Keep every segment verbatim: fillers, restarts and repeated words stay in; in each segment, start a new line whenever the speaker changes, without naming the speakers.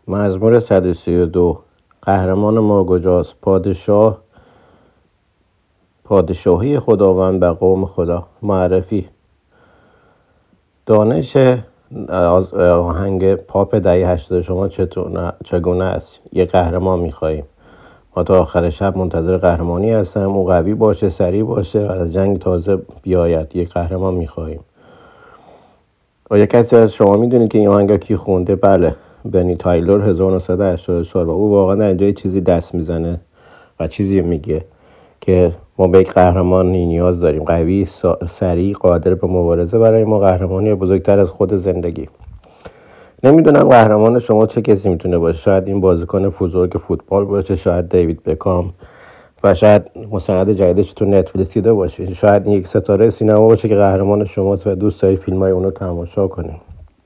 مزمور صد و سی و دو. قهرمان ما کجاست؟ پادشاه پادشاهی خداوند بر قوم خدا. معرفی. دانش از آهنگ پاپ دهه هشتاد شما چطور چگونه است؟ یک قهرمان می‌خواهیم. ما تا آخر شب منتظر قهرمانی هستیم. او قوی باشه، سریع باشه و از جنگ تازه بیاید. یک قهرمان می‌خواهیم. آیا کسی از شما می‌دونید که این آهنگ کی خونده؟ بله، بنی تایلور هزار و نهصد و هشتاد و چهار. و او واقعا در جای چیزی دست میزنه و چیزی میگه که ما به یک قهرمانی نیاز داریم، قوی، سریع، قادر به مبارزه برای ما، قهرمانی بزرگتر از خود زندگی. نمیدونم قهرمان شما چه کسی میتونه باشه. شاید این بازیکن بزرگ فوتبال باشه، شاید دیوید بکام و شاید مستند جدیدش تو نتفلیکس دیده باشه. شاید این یک ستاره سینما باشه که قهرمان شماست و دوست دارید فیلم‌های اون رو تماشا کنید.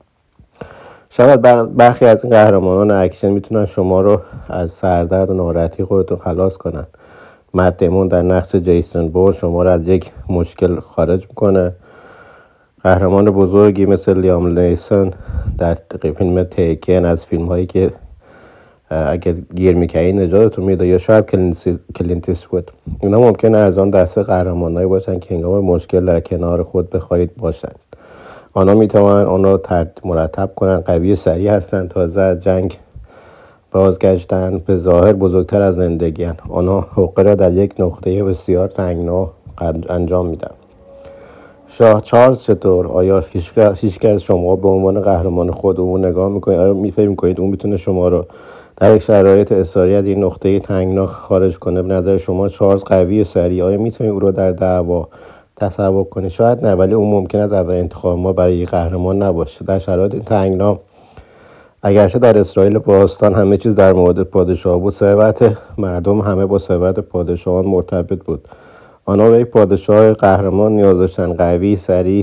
شاید برخی از این قهرمانان اکشن میتونن شما رو از سردرد و ناراحتی خودتون خلاص کنن. مت دیمون در نقش جیسون بورن شما رو از یک مشکل خارج میکنه. قهرمان بزرگی مثل لیام نیسون در فیلم تیکن از فیلم هایی که اگر گیر میکنی نجاتتون میده، یا شاید کلینت ایستوود. اینا ممکنه از آن دسته قهرمانایی باشن که هنگام مشکل در کنار خود بخواهید باشن. آنها میتوانن آن را مرتب کنن، قوی سریع هستن، تازه از جنگ بازگشتن، به ظاهر بزرگتر از زندگی هن. آنها حقه را در یک نقطه بسیار تنگنا انجام میدن. شاه چارلز چطور؟ آیا هیچ از شما به عنوان قهرمان خود اون نگاه میکنید؟ آیا میفهم میکنید اون میتونه شما رو در یک شرایط اضطراری از این نقطه تنگنا خارج کنه؟ به نظر شما چارلز قوی سریع، آیا میتونید او رو در دعوا تصور کنید؟ شاید نه، ولی اون ممکن است اول انتخاب ما برای یک قهرمان نباشه. در شرایط تنگنا اگرچه در اسرائیل باستان همه چیز در مورد پادشاه بود، ثروت مردم همه با ثروت پادشاهان مرتبط بود. آنها به یک پادشاه قهرمان نیاز داشتند، قوی، سریع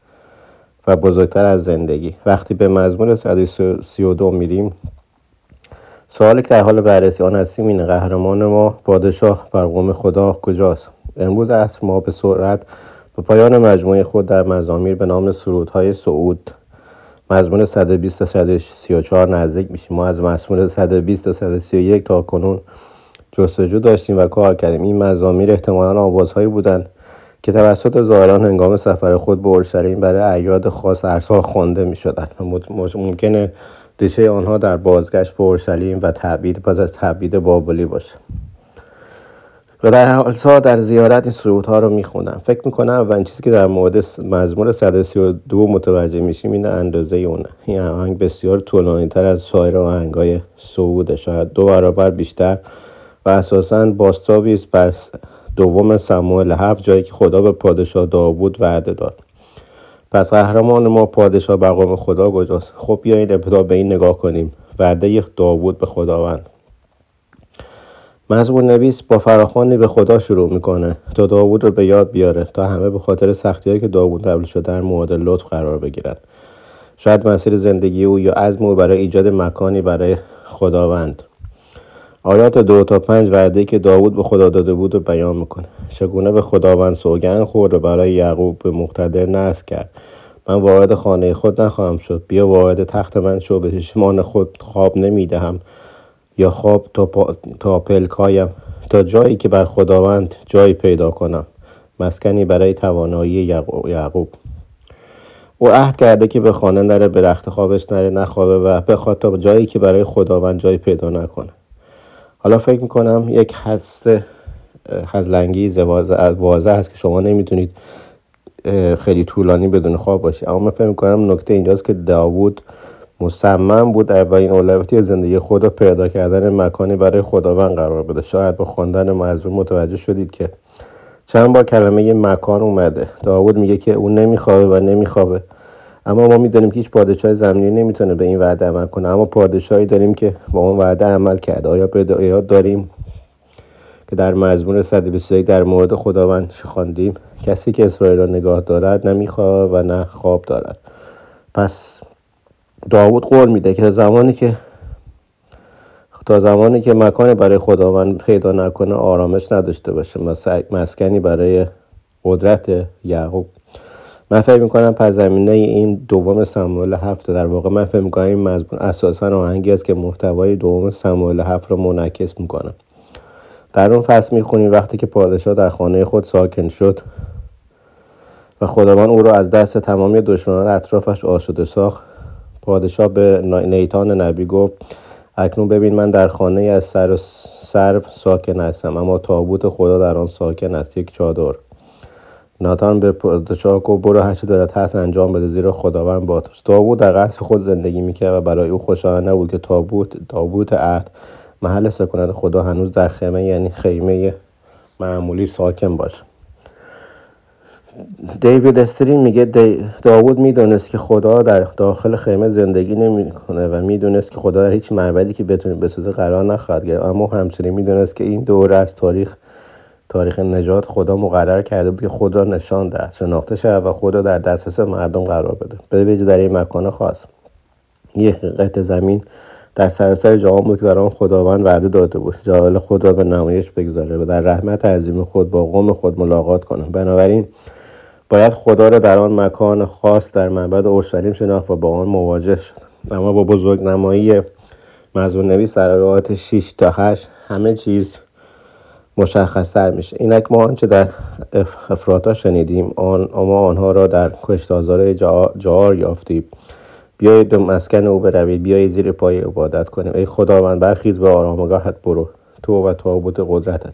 و بزرگتر از زندگی. وقتی به مزمور صد و سی و دو میریم، سوالی که در حال بررسی آن هستیم اینه: قهرمان ما، پادشاه بر قوم خدا کجاست؟ امروز عصر ما به سرعت به پایان مجموعه خود در مزامیر به نام سرودهای صعود، مزمور صد و بیست تا صد و سی و چهار نزدیک میشیم. ما از مزمور صد و بیست تا صد و سی و یک تا کنون جستجو داشتیم و کار کردیم. این مزامیر احتمالاً آوازهایی بودند که توسط زائران هنگام سفر خود به اورشلیم برای اعیاد خاص ارسال خوانده میشدند. ممکنه ریشه آنها در بازگشت به اورشلیم و تعبید پس از تعبید بابلی باشه. و در حال سا در زیارت این سرودها رو میخونم. فکر میکنم اولین چیزی که در مورد مزمور صد و سی و دو متوجه میشیم این اندازه اونه. این آهنگ بسیار طولانی تر از سایر آهنگای صعوده، شاید دو برابر بیشتر، و اساساً بازتابی است بر دوم سموئل هفت، جایی که خدا به پادشاه داوود وعده داد. پس قهرمان ما، پادشاه بر قوم خدا کجاست؟ خب بیایید ابتدا به این نگاه کنیم: وعده داوود به خداوند. مزمور نویس با فراخوانی به خدا شروع میکنه تا داوود رو به یاد بیاره، تا همه به خاطر سختی‌هایی که داوود تحمل شده در مورد لطف قرار بگیرن. شاید مسیر زندگی او یا عزم او برای ایجاد مکانی برای خداوند. آیات دو تا پنج وعده‌ای که داوود به خدا داده بود رو بیان میکنه. چگونه به خداوند سوگند خورد و برای یعقوب به مقتدر نذر کرد: من وارد خانه خود نخواهم شد، بیا وارد تخت من شو، به چشمان خود خواب نمیدهم یا خواب تا, پا... تا پلکایم، تا جایی که بر خداوند جایی پیدا کنم، مسکنی برای توانایی یعقوب. او عهد کرده که به خانه نره، به رخت خوابش نره، نخوابه و بخواد تا جایی که برای خداوند جایی پیدا نکنه. حالا فکر میکنم یک هست هزلنگی واضح هست که شما نمیتونید خیلی طولانی بدون خواب باشید، اما من فکر میکنم نکته اینجاست که داوود مصمم بود اولین اولویتی زندگی خود رو پیدا کردن مکانی برای خداوند قرار بده. شاید با خواندن مزمور متوجه شدید که چند بار کلمه مکان اومده. داوود میگه که اون نمیخوابه و نمیخوابه، اما ما میدونیم که هیچ پادشاه زمینی نمیتونه به این وعده عمل کنه، اما پادشاهی داریم که با اون وعده عمل کرده. آیا به یاد داریم که در مزمور صد و بیست و یک در مورد خداوند خواندیم: کسی که اسرائیل را نگاه دارد نمیخوابه و نه خواب دارد. پس داوود قول میده که تا زمانی که تا زمانی که مکانی برای خداوند پیدا نکنه آرامش نداشته باشه، مسکنی برای قدرت یعقوب. من فکر میکنم پس زمینه این دوم سموئل هفت، در واقع من فکر میکنم این مضمون اساسا آهنگی است که محتوای دوم سموئل هفت رو منعکس میکنه. در اون فصل میخونیم وقتی که پادشاه در خانه خود ساکن شد و خداوند او را از دست تمامی دشمنان اطرافش آسوده ساخت، پادشاه به نیتان نبی گفت اکنون ببین من در خانه از سر و سرو ساکن هستم، اما تابوت خدا در آن ساکن است، یک چادر. ناتان به پادشاه گفت برو هر چه دلت هست انجام بده، زیرا خداوند با توست. داوود در قصر خود زندگی میکرد و برای او خوشایند نبود که تابوت تابوت عهد، محل سکونت خدا، هنوز در خیمه، یعنی خیمه معمولی، ساکن باشه. دیوید استرین میگه داوود میدونست که خدا در داخل خیمه زندگی نمیکنه و میدونست که خدا در هیچ معبدی که بتونه بسازه قرار نخواهد گرفت، اما همچنین میدونست که این دوره از تاریخ تاریخ نجات خدا مقرر کرده بود که خود را نشان دهد، شناخته شود و خود را در دسترس مردم قرار بده. به ویژه در این مکان خاص، یک قطعه زمین در سراسر جهان بود که در آن خداوند وعده داده بود جلال خود را به نمایش بگذاره و در رحمت عظیم خود با قوم خود ملاقات کنه. بنابراین باید خدا را در آن مکان خاص در معبد اورشلیم شناخت و با آن مواجه شد. اما با بزرگنمایی مضمون نویس در آیات شش تا هشت همه چیز مشخص‌تر میشه. اینک ما آنچه در افراطا شنیدیم آن اما آنها را در کشتازار جعار یافتیم. بیایید به مسکن او بروید، بیایید زیر پای عبادت کنیم. ای خداوند برخیز به آرامگاهت برو، تو و تابوت قدرتت.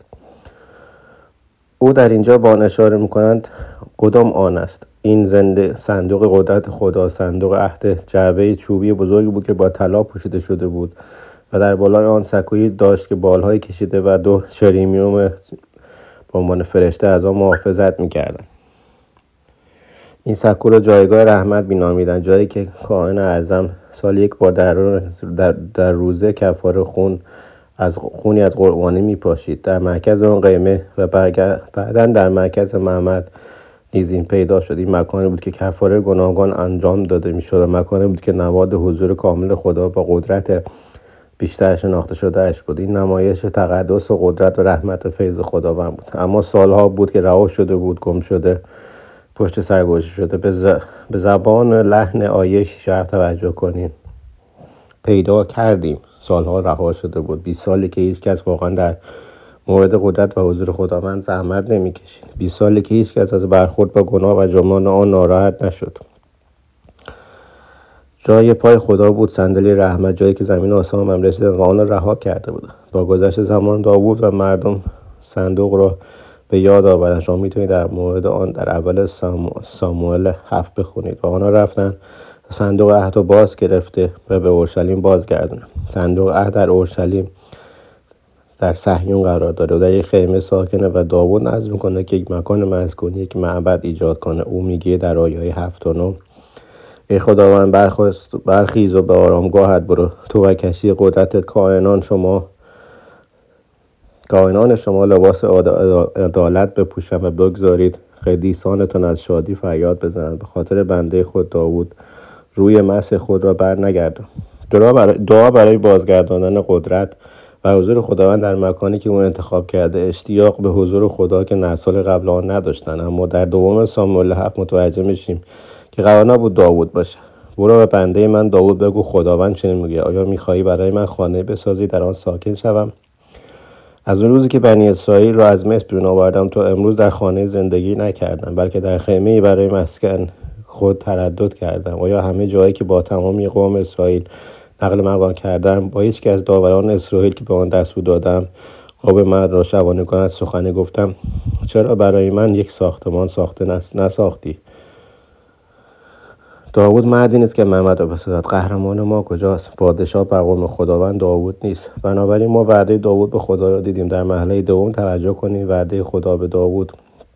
او در اینجا با آن اشاره میکنند کدام آن است. این زنده صندوق قدرت خدا، صندوق عهد، جعبه چوبی بزرگی بود که با طلا پوشیده شده بود و در بالای آن سکویی داشت که بالهای کشیده و دو شریمیوم به عنوان فرشته از آن محافظت میکردند. این سکو را جایگاه رحمت مینامیدند، جایی که کاهن اعظم سال یک بار در, در, در روزه کفاره خون از خونی از قربانی میپاشید. در مرکز آن قیمه و بعداً در مرکز محمد نیز این پیدا شد. این مکانی بود که کفاره گناهان انجام داده میشد و مکانی بود که نواد حضور کامل خدا با قدرت بیشتر شناخته شده اش بود. این نمایش تقدس و قدرت و رحمت و فیض خداوند بود. اما سالها بود که رها شده بود، گم شده، پشت سر گذاشته شده. به, ز... به زبان لحن آیه شیشه توجه کنین. پیدا کردیم، سالها رها شده بود. بیست سالی که هیچ کس واقعا در مورد قدرت و حضور خداوند زحمت نمیکشید. بیست سالی که هیچ کس از برخورد با گناه و جرمان آن ناراحت نشد. جای پای خدا بود صندلی رحمت، جایی که زمین و آسمان هم رسیدند و آن را رها کرده بود. با گذشت زمان داوود و مردم صندوق را به یاد آوردند. شما میتونید در مورد آن در اول ساموئل هفت بخونید. و آنها رفتند صندوق عهد را باز گرفته و به اورشلیم بازگرداندند. صندوق عهد در اورشلیم در صهیون قرار داره و در یک خیمه ساکنه و داوود نظر میکنه که یک مکان مسکونی، یک معبد ایجاد کنه. او میگه در آیه هفت و نه ای خداوند برخیز و به آرامگاهت برو، تو و کشتی قدرتت، کائنان شما کائنان شما لباس عدالت بپوشند و بگذارید قدیسانتون از شادی فریاد بزنند. به خاطر بنده خود داوود روی مسح خود را بر نگردان. دعا برای, دعا برای بازگرداندن قدرت و حضور خداوند در مکانی که او انتخاب کرده. اشتیاق به حضور خدا که نسل قبل آن نداشتن. اما در دوم ساموئل هفت متوجه میشیم که قرار نبود داوود باشه. برو به بنده من داوود بگو خداوند چنین میگه، آیا میخواهی برای من خانه بسازی در آن ساکن شوم؟ از اون روزی که بنی اسرائیل را از مصر بیرون آوردم تا امروز در خانه زندگی نکردم، بلکه در خیمه‌ای برای مسکن خود تردد کردم. آیا همه جایی که با تمامی قوم اسرائیل نقل مکان کردم، با هیچ که از داوران اسرائیل که به آن دستور دادم قوم من را شبانه کند سخنی گفتم؟ چرا برای من یک ساختمان ساخته نساختی؟ داوود مردی نیست که محمد را بسازد. قهرمان ما کجاست؟ پادشاه بر قوم خداوند داوود نیست. بنابراین ما وعده داوود به خدا را دیدیم. در مرحله دوم توجه کنید وعده خدا به داوود.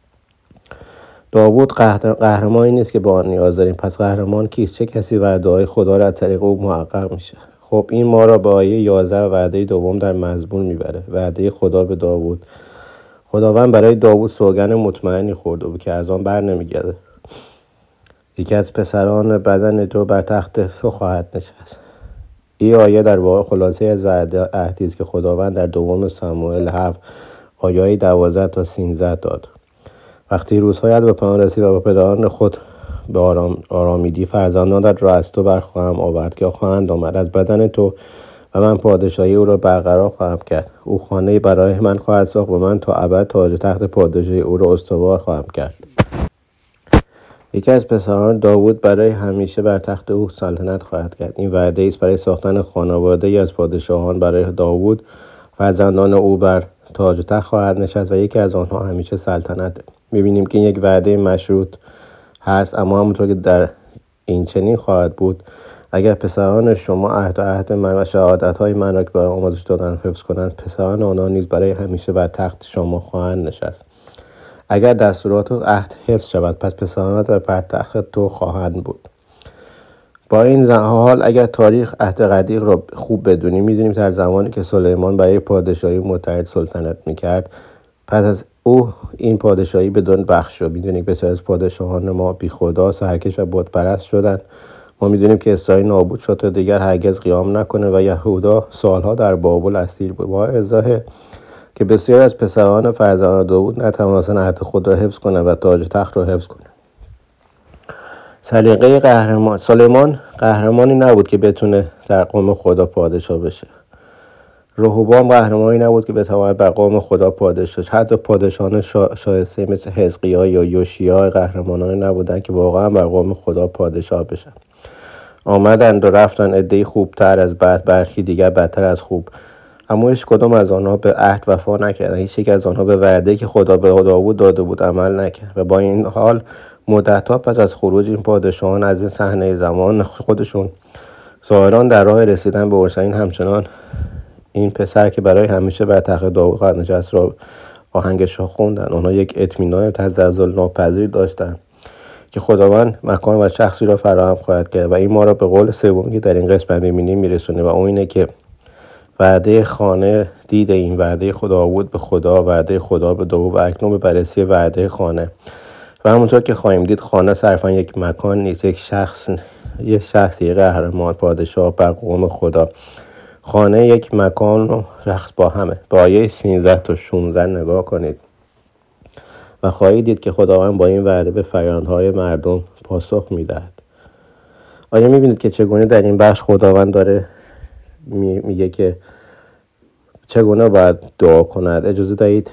داوود قهرمانی نیست که به آن نیاز داریم. پس قهرمان کیست؟ چه کسی وعده‌های خدا را از طریق او محقق میشه؟ خب این ما را به آیه یازده و وعده دوم در مضمون میبره. وعده خدا به داوود. خداوند برای داوود سوگن مطمئنی خورده بود که از آن بر نمیگرده. یکی از پسران بدن تو بر تخت تو خواهد نشست. این آیه در واقع خلاصه از وعده عهدی است که خداوند در دوم ساموئل هفت آیه دوازده تا سیزده داد. وقتی روزهایت به پایان رسید و با پدران خود به آرام آرامیدی فرزندانت را از تو برخواهم آورد که خواهند آمد از بدن تو و من پادشاهی او را برقرار خواهم کرد. او خانه برای من خواهد ساخت و من تا ابد تاج تخت پادشاهی او را استوار خواهم کرد. یکی از پسران داوود برای همیشه بر تخت او سلطنت خواهد کرد. این وعده است برای ساختن خانواده ای از پادشاهان برای داوود. فرزندان او بر تاج تخت خواهد نشست و یکی از آنها همیشه سلطنت. می‌بینیم که این یک وعده مشروط هست، اما همونطور که در این چنین خواهد بود اگر پسران شما عهد و عهد من و شهادت‌های من را که برای آموزش دادن حفظ کنند، پسران آنها نیز برای همیشه بر تخت شما خواهند نشست. اگر دستورات و عهد حفظ شود، پس پسرانت بر تخت تو خواهند بود. با این حال اگر تاریخ عهد قدیم را خوب بدونیم، می‌دونیم در زمانی که سلیمان برای پادشاهی متحد سلطنت می‌کرد، پس از او این پادشاهی بدون بخش شد. می‌دونیم بسیار از پادشاهان ما بی خدا، سرکش و بت پرست شدند. ما می‌دونیم که اسرائیل نابود شد تا دیگر هرگز قیام نکنه و یهودا سالها در بابل اسیر بود. با ازای که بسیار از پسران فرزندان داوود نتوانستند عهد خود را حفظ کنند و تاج تخت را حفظ کنند. سلیقه قهرمان سلیمان قهرمانی نبود که بتونه در قوم خدا پادشاه بشه. رهوبام قهرمانی نبود که بتواند بر قوم خدا پادشاه شه. حتی پادشاهان شا... شایسته مثل حزقیاه یا یوشیا قهرمانانی نبودند که واقعا بر قوم خدا پادشاه بشن. آمدند و رفتن عده‌ای خوبتر از بعد، برخی دیگر بدتر از خوب، اما هیچ کدام از آنها به عهد وفا نکردند. هیچ یک از آنها به وعده که خدا به داوود داده بود عمل نکرد. و با این حال مدت‌ها پس از خروج این پادشاهان از این صحنه زمان خودشون، ظاهران در راه رسیدن به اورشلیم همچنان این پسر که برای همیشه بر تخت داوود خواهد نشست را آهنگش را خوندن. آنها یک اطمینان تزلزل ناپذیر داشتند که خداوند مکان و شخصی را فراهم خواهد کرد و این ما را به قول سومی که در این قسمت می‌بینیم میرسونه و اون اینه که وعده خانه دید این وعده خداوند به خدا، وعده خدا به داوود و اکنون به بررسی وعده خانه. و همونطور که خواهیم دید خانه صرفا یک مکان نیست، یک شخص یک شخصی قهرمان پادشاه بر قوم خدا. خانه یک مکان و شخص با همه. به آیه سیزده تا شانزده نگاه کنید و خواهید دید که خداوند با این وعده به فریادهای مردم پاسخ میدهد. آیا میبینید که چگونه در این بخش خداوند داره میگه که چگونه باید دعا کند؟ اجازه دهید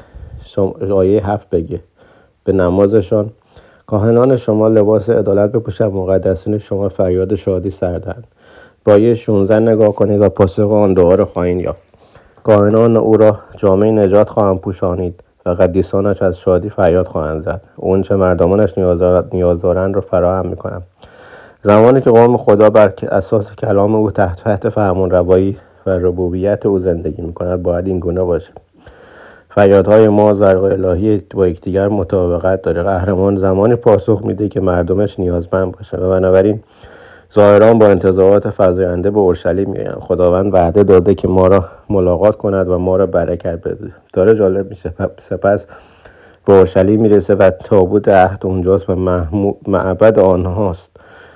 آیه هفت بگه به نمازشان کاهنان شما لباس عدالت بپوشند، مقدسین شما فریاد شادی سر دهند. با آیه شانزده نگاه کنید و پاسخ آن دعا را خواهید یافت. کاهنان او را جامه نجات خواهند پوشانید و قدیسانش از شادی فریاد خواهند زد. اون چه مردمانش نیاز دارند را فراهم می‌کنند. زمانی که قوم خدا بر اساس کلام او تحت تحت فرمان روایی و ربوبیت او زندگی می‌کند، باید این گونه باشه. فریادهای ما زرق الهی با یکدیگر مطابقت داره. قهرمان زمانی پاسخ میده که مردمش نیازمند باشه و بنابراین ظاهران با انتظارات فزاینده به اورشلیم میآیند. خداوند وعده داده که ما را ملاقات کند و ما را برکت بده. داره جالب میشه. سپس به اورشلیم میرسه و تابوت عهد اونجاست و معبد آنهاست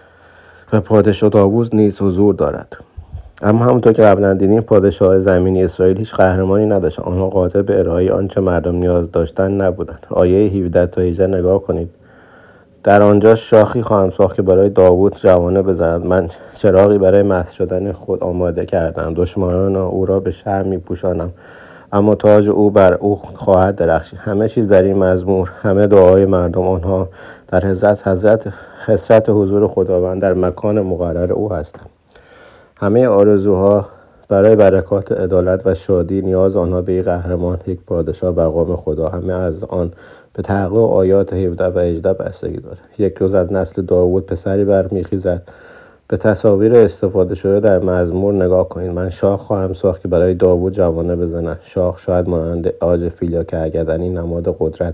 و پادشاه داوود نیز حضور دارد. اما همونطور که قبلا دیدیم پادشاه زمینی اسرائیل هیچ قهرمانی نداشت. آنها قادر به ارائه آنچه مردم نیاز داشتن نبودند. آیه هفده تا هجده نگاه کنید. در آنجا شاخی خواهم ساخت که برای داوود جوانه بزند. من چراغی برای مسح شدن خود آماده کردم. دشمنان او را به شرم میپوشانم، اما تاج او بر او خواهد درخشید. همه چیز در این مزمور، همه دعای مردم، آنها در حضرت حضرت حسرت حضور خداوند در مکان مقرر او هستند. همه آرزوها برای برکات عدالت و شادی، نیاز آنها به یک قهرمان، یک پادشاه بر قوم خدا، همه از آن به تحقق آیات هفده و هجده بستگی دارد. یک روز از نسل داوود پسری برمیخیزد. به تصاویر استفاده شده در مزمور نگاه کنید. من شاخ خواهم ساخت که برای داوود جوانه بزند. شاخ شاید مانند عاج فیل یا کرگدنی نماد قدرت.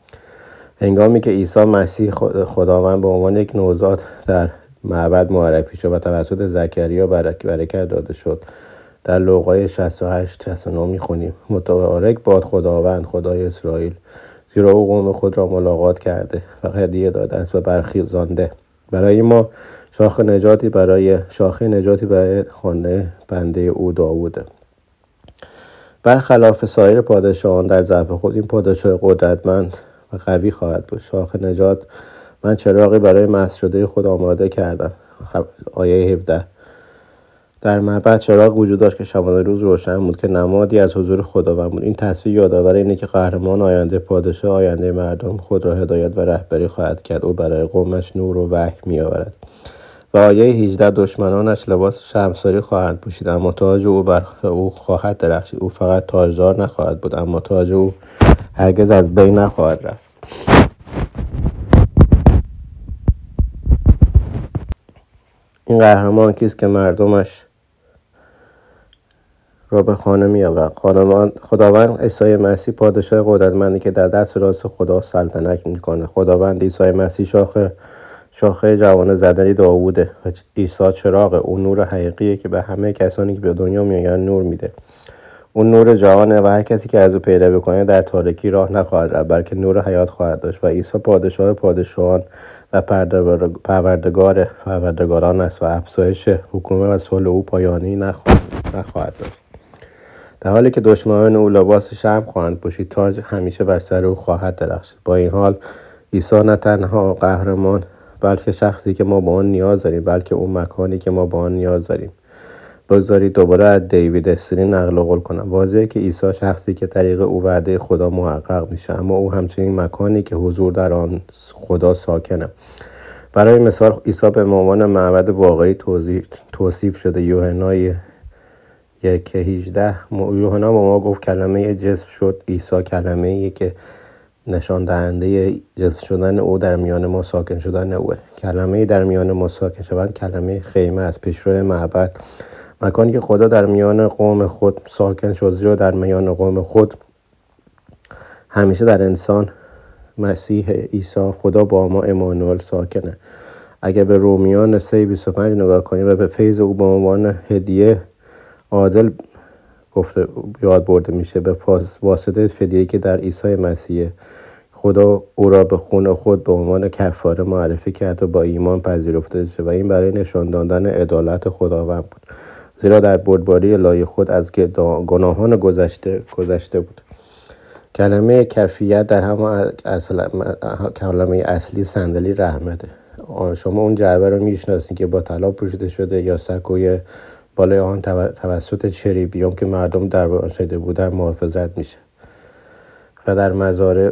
هنگامی که عیسی مسیح خداوند به عنوان یک نوزاد در معبد معرفی شد و توسط زکریا برکت داده شد، در لوقای شصت و هشت شصت و نه میخونیم متبارک باد خداوند خدای اسرائیل، زیرا او قوم خود را ملاقات کرده و هدیه داده است و برخیزانده برای ما شاخ نجاتی برای شاخه نجاتی برای خانه بنده او داووده. برخلاف سایر پادشاهان در ضعف خود، این پادشاه قدرتمند و قوی خواهد بود. شاخ نجات من چراغی برای مست شده خود آماده کردم. آیه هفده. در معبد چراغ وجود داشت که شبانه روز روشن بود، که نمادی از حضور خداوند بود. این تصویر یادآور اینه که قهرمان آینده، پادشاه آینده مردم، خود را هدایت و رهبری خواهد کرد. او برای قومش نور و وحی می‌آورد. و آیه هجده. دشمنانش لباس شرمساری خواهند پوشید، اما تاج او بر او خواهد درخشید. او فقط تاجدار نخواهد بود، اما تاج او هرگز از بین نخواهد رفت. این قهرمان کیست که مردمش را به خانه می‌آورد؟ خداوند عیسی مسیح، پادشاه قدرتمندی که در دست راست خدا سلطنت می‌کند. خداوند عیسی مسیح شاخه شاخه جوانه زدنی داووده. عیسی چراغ، او نور حقیقیه که به همه کسانی که به دنیا میآیند نور میده. اون نور جهانه و هر کسی که از او پیروی بکنه در تاریکی راه نخواهد رفت، بلکه نور حیات خواهد داشت. و عیسی پادشاه پادشاهان و پروردگار پروردگاران است و افزایش حکومت و صلح او پایانی نخواهد نخواهد داشت. در حالی که دشمنان او لباس شرم خواهند پوشید، تاج همیشه بر سر او خواهد درخشید. با این حال عیسی نه تنها قهرمان، بلکه شخصی که ما با آن نیاز داریم، بلکه اون مکانی که ما با آن نیاز داریم. بگذارید دوباره از دیوید استرین نقل قول کنم. واضحه که عیسی شخصی که طریق او وعده خدا محقق میشه، اما او همچنین مکانی که حضور در آن خدا ساکنه. برای مثال عیسی به عنوان معبد واقعی توصیف شده. یوحنا یک هجده. یوحنا با ما گفت کلمه جسم شد. عیسی کلمه‌ای که نشان دهنده جذب شدن او در میان ما ساکن شدن اوه. کلمه در میان ما ساکن شدن کلمه خیمه از پیشرو معبد، مکانی که خدا در میان قوم خود ساکن شد، زیرا در میان قوم خود همیشه در انسان مسیح عیسی خدا با ما امانوئل ساکنه. اگر به رومیان سه بیست و پنج نگاه کنیم و به فیض او به عنوان هدیه عادل گفته یاد برده میشه، به واسطه فدیه‌ای که در عیسی مسیح، خدا او را به خون خود به عنوان کفاره معرفی کرد و با ایمان پذیرفته شد و این برای نشان دادن عدالت خداوند بود، زیرا در بردباری الهی خود از گناهان گذشته گذشته بود. کلمه کفیت در همه اصل کلمه اصلی صندلی رحمته. شما اون جعبه رو میشناسید که با طلا پوشیده شده یا سکوی بالای آن توسط چریبیوم که مردم در آن شده بودن محافظت میشه و در مزارع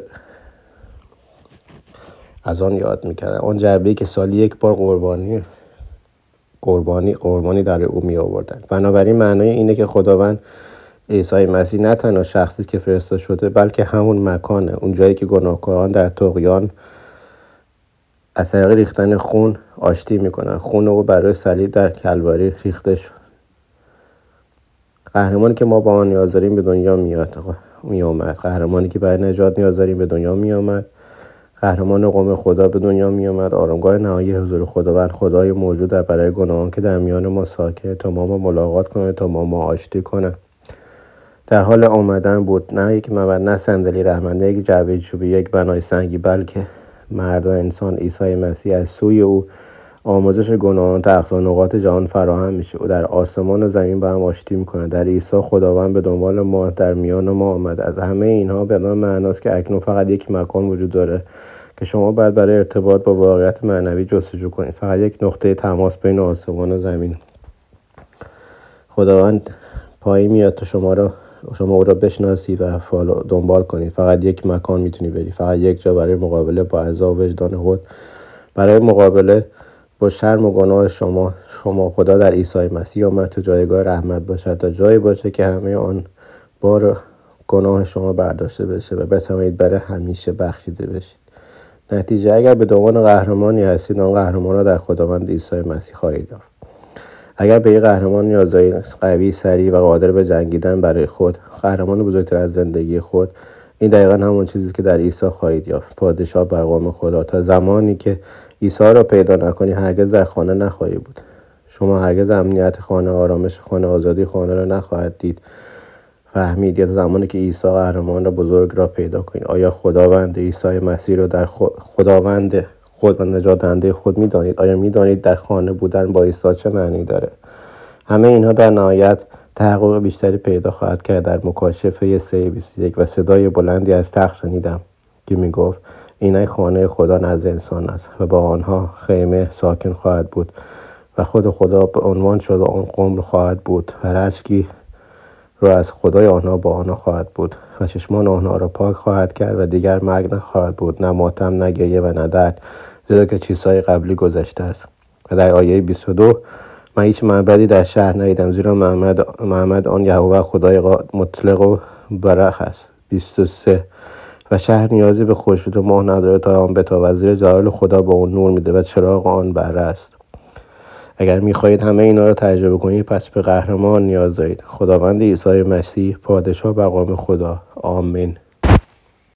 از آن یاد میکردن. آن جعبه‌ای که سالی یک بار قربانی قربانی قربانی در او می آوردن. بنابراین معنای اینه که خداوند عیسی مسیح نه تنها شخصی که فرستاده شده، بلکه همون مکانه، اون جایی که گناهکاران در طغیان از طریق ریختن خون آشتی میکنن. خون او برای صلیب در کلواری ریخته شد. قهرمانی که ما با آن نیاز داریم به دنیا میاد می آمد. قهرمانی که برای نجات نیاز داریم به دنیا می آمد. قهرمان قوم خدا به دنیا می آمد. آرامگاه نهایی حضور خداوند، خدای موجود در برای گناهان که در میان ما ساکن، تا ما ملاقات کنه، تا ما ما آشتی کنه. در حال آمدن بود، نه یک مبد، نه صندلی رحمت، نه یک جعبه چوبی، یک بنای سنگی، بلکه مرد و انسان عیسی مسیح از سوی او آموزش گناهان تا اقصا نقاط جهان فراهم میشه و در آسمان و زمین با هم آشتی میکنه. در عیسی خداوند به دنبال ما در میان ما آمده. از همه اینها بدان معناست که اکنون فقط یک مکان وجود داره که شما باید برای ارتباط با واقعیت معنوی جستجو کنید. فقط یک نقطه تماس بین آسمان و زمین. خداوند پایی میاد تا شما را شما او را بشناسی و فالو دنبال کنید. فقط یک مکان میتونی بری، فقط یک جا برای مقابله با عذاب وجدان خود، برای مقابله با شرم و گناه شما. شما خدا در عیسی مسیح آمد تا جایگاه رحمت باشد، تا جایی باشه که همه آن بار گناه شما برداشته بشه و بتوانید برای همیشه بخشیده بشید. نتیجه اگر به دنبال قهرمانی هستید، آن قهرمان را در خداوند عیسی مسیح خواهید یافت. اگر به یک قهرمان نیاز دارید، قوی، سریع و قادر به جنگیدن برای خود، قهرمان بزرگتر از زندگی خود، این دقیقاً همون چیزی که در عیسی خواهید یافت. پادشاه بر قوم خدا. تا زمانی که عیسی را پیدا نکنی هرگز در خانه نخواهی بود. شما هرگز امنیت خانه، آرامش خانه، آزادی خانه را نخواهد دید. فهمید یا زمانی که عیسی قهرمان را بزرگ را پیدا کنید. آیا خداوند عیسی مسیح را در خود خداوند خود و نجات دهنده خود می‌دانید؟ آیا می‌دانید در خانه بودن با عیسی چه معنی داره؟ همه اینها در نهایت تحقق بیشتری پیدا خواهد کرد. در مکاشفه سه بیست و یک و صدای بلندی از تخت شنیدم که میگفت اینک خانه خدا نزد انسان است و با آنها خیمه ساکن خواهد بود و خود خدا به عنوان شد و آن قوم خواهد بود و رشکی رو از خدای آنها با آنها خواهد بود و چشمان آنها را پاک خواهد کرد و دیگر مرگ نخواهد بود، نه ماتم، نه گریه و نه درد، زیرا که چیزهای قبلی گذشته است. و در آیه بیست و دو: من هیچ معبدی در شهر ندیدم، زیرا معبد, معبد آن یهوه خدای مطلق و برح است. بیست و سه: و شهر نیازی به خورشید و ماه نداره تا آن بتابد، زیرا جلال خدا به آن نور میده و چراغ آن بره است. اگر میخواهید همه اینا رو تجربه کنید، پس به قهرمان نیاز دارید، خداوند عیسی مسیح، پادشاه مقام خدا. آمین.